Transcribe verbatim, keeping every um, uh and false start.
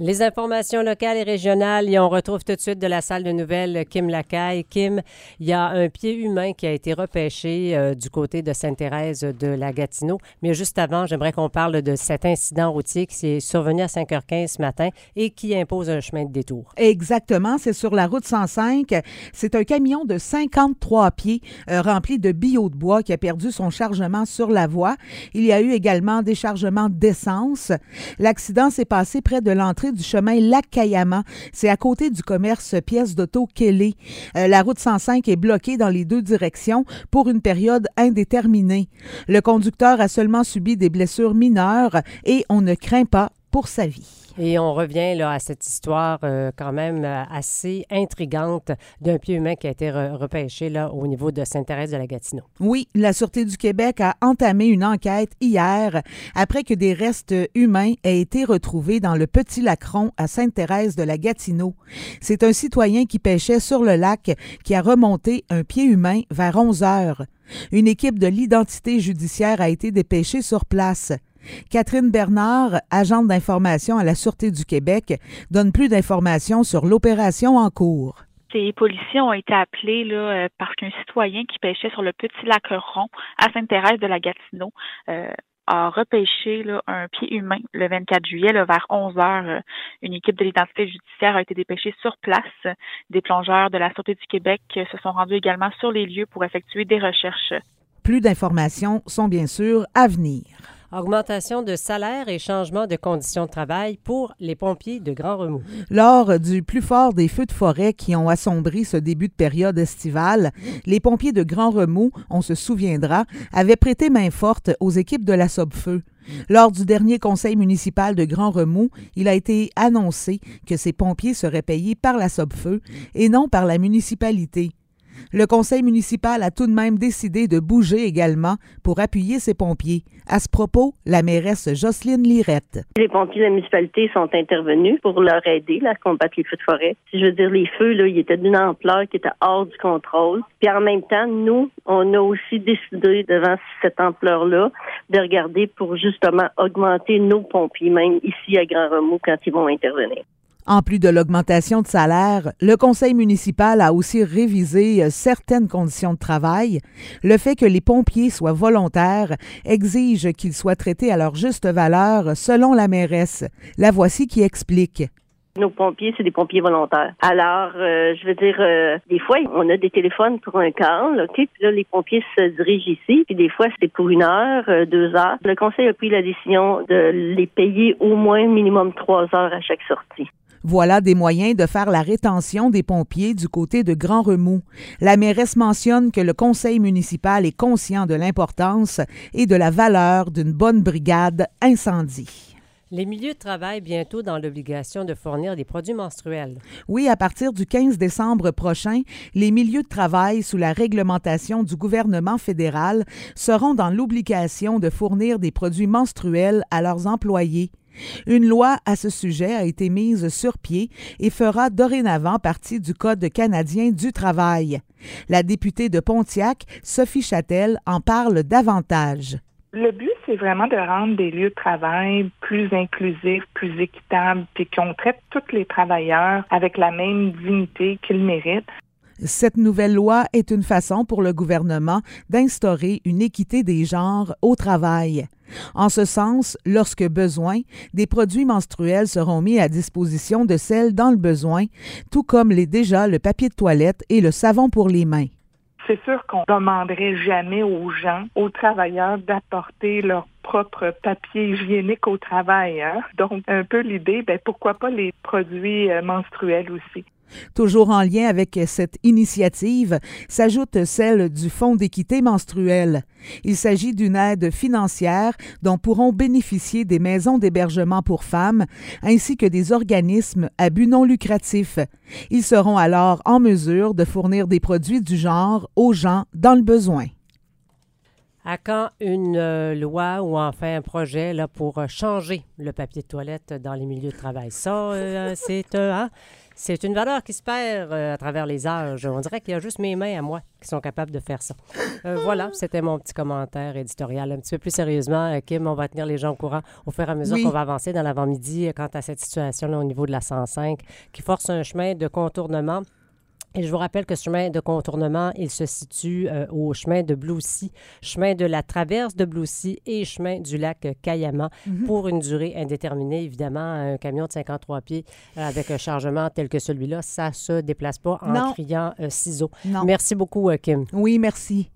Les informations locales et régionales, et on retrouve tout de suite de la salle de nouvelles Kim Lacaille. Kim, il y a un pied humain qui a été repêché euh, du côté de Sainte-Thérèse de la Gatineau. Mais juste avant, j'aimerais qu'on parle de cet incident routier qui s'est survenu à cinq heures quinze ce matin et qui impose un chemin de détour. Exactement, c'est sur la route cent cinq. C'est un camion de cinquante-trois pieds euh, rempli de billots de bois qui a perdu son chargement sur la voie. Il y a eu également déchargement d'essence. L'accident s'est passé près de l'entrée du chemin Lac-Cayama. C'est à côté du commerce pièces d'auto Kelly. Euh, la route cent cinq est bloquée dans les deux directions pour une période indéterminée. Le conducteur a seulement subi des blessures mineures et on ne craint pas pour sa vie. Et on revient là, à cette histoire euh, quand même euh, assez intrigante d'un pied humain qui a été re- repêché là, au niveau de Sainte-Thérèse de la Gatineau. Oui, la Sûreté du Québec a entamé une enquête hier après que des restes humains aient été retrouvés dans le Petit Lacron à Sainte-Thérèse de la Gatineau. C'est un citoyen qui pêchait sur le lac qui a remonté un pied humain vers onze heures. Une équipe de l'identité judiciaire a été dépêchée sur place. Catherine Bernard, agente d'information à la Sûreté du Québec, donne plus d'informations sur l'opération en cours. Les policiers ont été appelés là, parce qu'un citoyen qui pêchait sur le Petit Lacron à Sainte-Thérèse de la Gatineau euh, a repêché là, un pied humain le vingt-quatre juillet là, vers onze heures. Une équipe de l'identité judiciaire a été dépêchée sur place. Des plongeurs de la Sûreté du Québec se sont rendus également sur les lieux pour effectuer des recherches. Plus d'informations sont bien sûr à venir. Augmentation de salaire et changement de conditions de travail pour les pompiers de Grand Remous. Lors du plus fort des feux de forêt qui ont assombri ce début de période estivale, les pompiers de Grand Remous, on se souviendra, avaient prêté main forte aux équipes de la Sobfeu. Lors du dernier conseil municipal de Grand Remous, il a été annoncé que ces pompiers seraient payés par la Sobfeu et non par la municipalité. Le conseil municipal a tout de même décidé de bouger également pour appuyer ses pompiers. À ce propos, la mairesse Jocelyne Lirette. Les pompiers de la municipalité sont intervenus pour leur aider là, à combattre les feux de forêt. Je veux dire, les feux, là, ils étaient d'une ampleur qui était hors du contrôle. Puis en même temps, nous, on a aussi décidé, devant cette ampleur-là, de regarder pour justement augmenter nos pompiers, même ici à Grand Remous, quand ils vont intervenir. En plus de l'augmentation de salaire, le conseil municipal a aussi révisé certaines conditions de travail. Le fait que les pompiers soient volontaires exige qu'ils soient traités à leur juste valeur selon la mairesse. La voici qui explique. Nos pompiers, c'est des pompiers volontaires. Alors, euh, je veux dire, euh, des fois, on a des téléphones pour un call, OK? Puis là, les pompiers se dirigent ici. Puis des fois, c'est pour une heure, euh, deux heures. Le conseil a pris la décision de les payer au moins minimum trois heures à chaque sortie. Voilà des moyens de faire la rétention des pompiers du côté de Grand Remous. La mairesse mentionne que le conseil municipal est conscient de l'importance et de la valeur d'une bonne brigade incendie. Les milieux de travail bientôt dans l'obligation de fournir des produits menstruels. Oui, à partir du quinze décembre prochain, les milieux de travail sous la réglementation du gouvernement fédéral seront dans l'obligation de fournir des produits menstruels à leurs employés. Une loi à ce sujet a été mise sur pied et fera dorénavant partie du Code canadien du travail. La députée de Pontiac, Sophie Châtel, en parle davantage. Le but, c'est vraiment de rendre des lieux de travail plus inclusifs, plus équitables, puis qu'on traite tous les travailleurs avec la même dignité qu'ils méritent. Cette nouvelle loi est une façon pour le gouvernement d'instaurer une équité des genres au travail. En ce sens, lorsque besoin, des produits menstruels seront mis à disposition de celles dans le besoin, tout comme l'est déjà le papier de toilette et le savon pour les mains. C'est sûr qu'on ne demanderait jamais aux gens, aux travailleurs, d'apporter leur propre papier hygiénique au travail. Hein? Donc, un peu l'idée, ben pourquoi pas les produits menstruels aussi. Toujours en lien avec cette initiative, s'ajoute celle du Fonds d'équité menstruelle. Il s'agit d'une aide financière dont pourront bénéficier des maisons d'hébergement pour femmes ainsi que des organismes à but non lucratif. Ils seront alors en mesure de fournir des produits du genre aux gens dans le besoin. À quand une euh, loi ou enfin un projet là, pour changer le papier de toilette dans les milieux de travail? Ça, euh, c'est... Euh, hein? C'est une valeur qui se perd euh, à travers les âges. On dirait qu'il y a juste mes mains à moi qui sont capables de faire ça. Euh, voilà, c'était mon petit commentaire éditorial. Un petit peu plus sérieusement, euh, Kim, on va tenir les gens au courant au fur et à mesure Oui. qu'on va avancer dans l'avant-midi euh, quant à cette situation-là au niveau de la cent cinq qui force un chemin de contournement. Et je vous rappelle que ce chemin de contournement, il se situe euh, au chemin de Bloussy, chemin de la traverse de Bloussy et chemin du lac Cayama Mhm. pour une durée indéterminée. Évidemment, un camion de cinquante-trois pieds euh, avec un chargement tel que celui-là, ça ne se déplace pas en Non. criant euh, ciseaux. Non. Merci beaucoup, euh, Kim. Oui, merci.